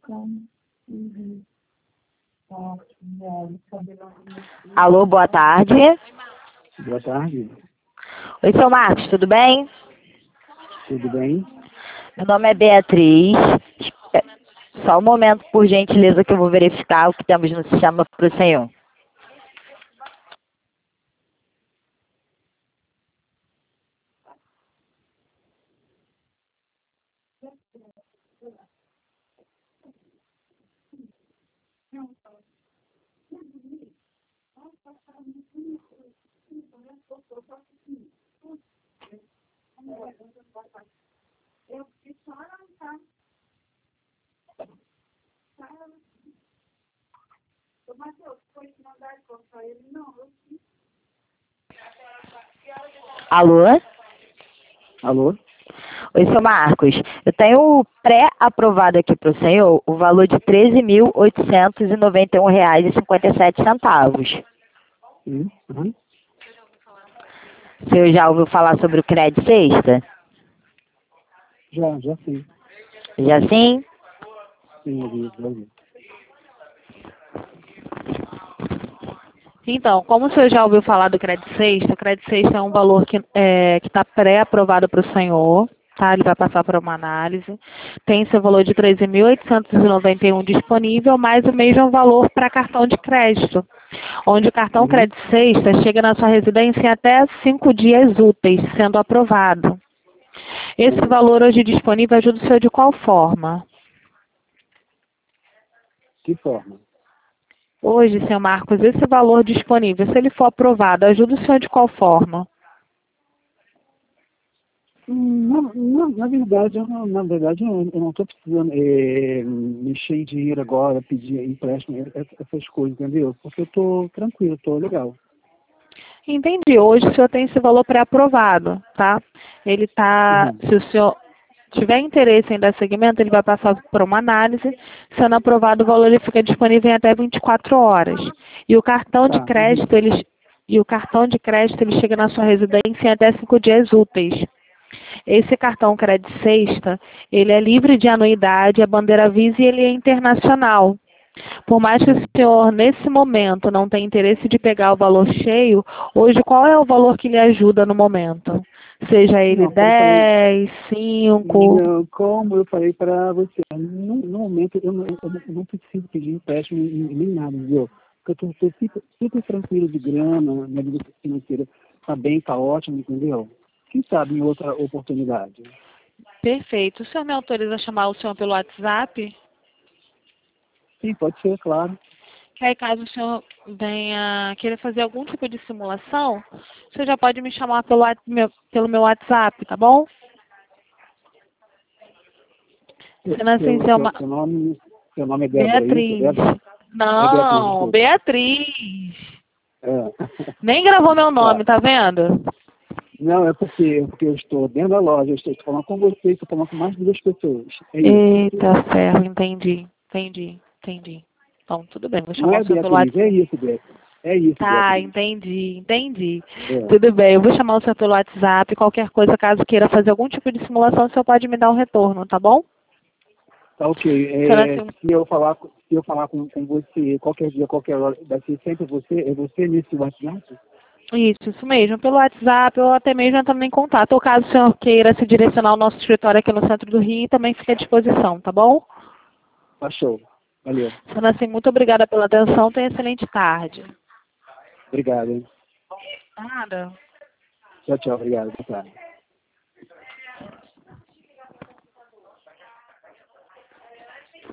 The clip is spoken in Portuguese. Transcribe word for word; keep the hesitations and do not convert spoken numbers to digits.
Alô, boa tarde. Boa tarde. Oi, seu Marcos, tudo bem? Tudo bem? Meu nome é Beatriz. Só um momento, por gentileza, que eu vou verificar o que temos no sistema para o senhor. Alô? Alô? Oi, seu Marcos. Eu tenho pré-aprovado aqui para o senhor o valor de treze mil oitocentos e noventa e um reais e cinquenta e sete centavos. Sim. Uhum. O senhor já ouviu falar sobre o crédito sexta? Já, já sim. Já sim? Sim, eu vi, já vi. Então, como o senhor já ouviu falar do crédito sexta, o crédito sexta é um valor que é, que está pré-aprovado para o senhor, tá? Ele vai passar por uma análise. Tem seu valor de treze mil oitocentos e noventa e um disponível, mais o mesmo valor para cartão de crédito, onde o cartão Uhum. crédito sexta chega na sua residência em até cinco dias úteis, sendo aprovado. Esse Uhum. valor hoje disponível ajuda o senhor de qual forma? Que forma? Hoje, senhor Marcos, esse valor disponível, se ele for aprovado, ajuda o senhor de qual forma? Hum, Não, não, na verdade, eu não, na verdade, eu eu não estou precisando é, mexer em dinheiro agora, pedir empréstimo, essas essas coisas, entendeu? Porque eu estou tranquilo, estou legal. Entendi. Hoje o senhor tem esse valor pré-aprovado, tá? Ele tá, Uhum. se o senhor tiver interesse em dar seguimento, ele vai passar por uma análise. Sendo aprovado, o valor ele fica disponível em até vinte e quatro horas. E o cartão de Tá. Uhum. crédito, ele, e o cartão de crédito, ele chega na sua residência em até cinco dias úteis. Esse cartão crédito sexta, ele é livre de anuidade, é bandeira Visa e ele é internacional. Por mais que o senhor, nesse momento, não tenha interesse de pegar o valor cheio, hoje qual é o valor que lhe ajuda no momento? Seja ele Não, como eu falei, dez, cinco. não, como eu falei para você, no, no momento eu não, eu não eu não preciso pedir empréstimo nem nem nada, entendeu? Porque eu estou super, super tranquilo de grana, minha vida financeira está bem, está ótimo, entendeu? Quem sabe em outra oportunidade. Perfeito. O senhor me autoriza a chamar o senhor pelo WhatsApp? Sim, pode ser, claro. Que aí, caso o senhor venha querer fazer algum tipo de simulação, o senhor já pode me chamar pelo, what- meu- pelo meu WhatsApp, tá bom? Sendo assim, Seu, seu seu, Ma- seu nome, seu nome é Débora, é isso? Beatriz. Débora? É Beatriz, Não, desculpa. Beatriz. É. Nem gravou meu Tá. nome, tá vendo? Não, é porque, é porque eu estou dentro da loja, eu estou falando com você, estou falando com mais de duas pessoas. É isso. Eita ferro, entendi, entendi, entendi. Então, tudo bem, vou Não chamar é o senhor pelo Beatriz, é WhatsApp. isso, Beatriz. É isso, Tá, Beatriz. entendi, entendi. É. Tudo bem, eu vou chamar o senhor pelo WhatsApp. Qualquer coisa, caso queira fazer algum tipo de simulação, o senhor pode me dar um retorno, tá bom? Tá ok. Senhora, É, assim, se eu falar, com- se eu falar com, com você qualquer dia, qualquer hora, vai ser sempre você? É você nesse WhatsApp? isso, isso mesmo, pelo WhatsApp ou até mesmo entrando em contato. Ou caso o senhor queira se direcionar ao nosso escritório aqui no centro do Rio, também fica à disposição, tá bom? Tá show. Valeu. Senhora, assim, muito obrigada pela atenção. Tenha excelente tarde. Obrigado, hein? Nada. Tchau, tchau. Obrigado. Boa tarde.